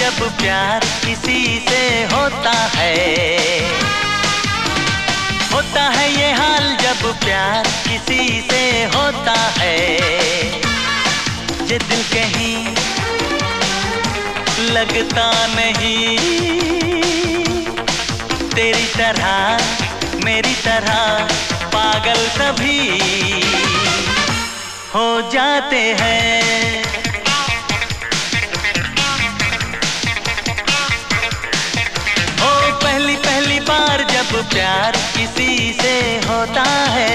जब प्यार किसी से होता है ये हाल जब प्यार किसी से होता है। ये दिल कहीं लगता नहीं, तेरी तरह मेरी तरह पागल सभी हो जाते हैं। पहली पहली बार जब प्यार किसी से होता है।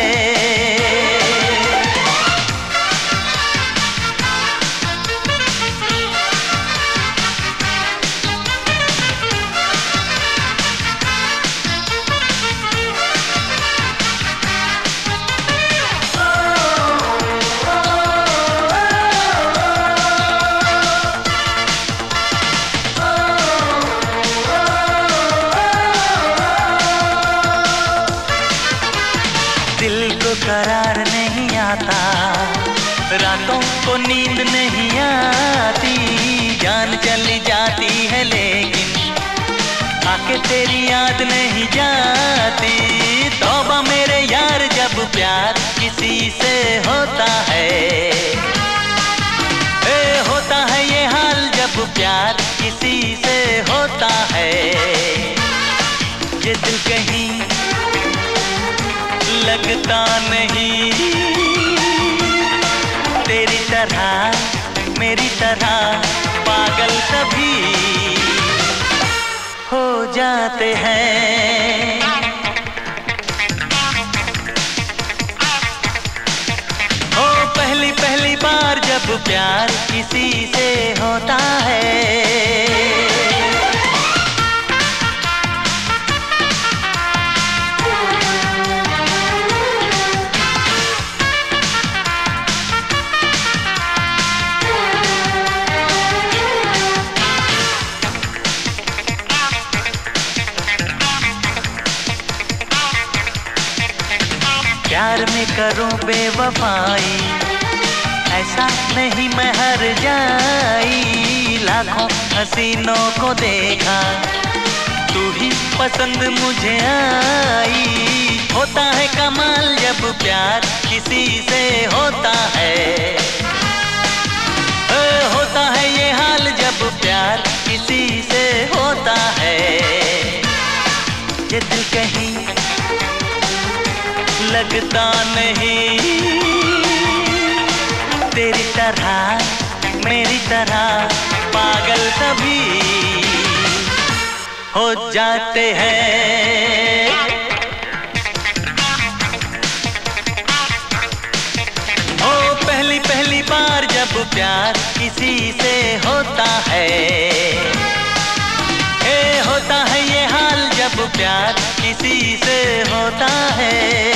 दिल को करार नहीं आता, रातों को नींद नहीं आती, जान चली जाती है लेकिन आके तेरी याद नहीं जाती। तौबा मेरे यार जब प्यार किसी से होता है, होता है ये हाल जब प्यार किसी से होता है। ये दिल कहीं लगता नहीं, तेरी तरह मेरी तरह पागल सभी हो जाते हैं। पहली पहली बार जब प्यार किसी से होता है। प्यार में करूं बेवफाई, ऐसा नहीं मैं हर जाई। लाखों हसीनों को देखा, तू ही पसंद मुझे आई। होता है कमाल जब प्यार किसी से होता है, होता है ये हाल जब प्यार किसी से होता है। ये दिल कहीं लगता नहीं, तेरी तरह मेरी तरह पागल सभी हो जाते हैं। पहली पहली बार जब प्यार किसी से होता है, होता है ये हाल जब प्यार किसी से होता है।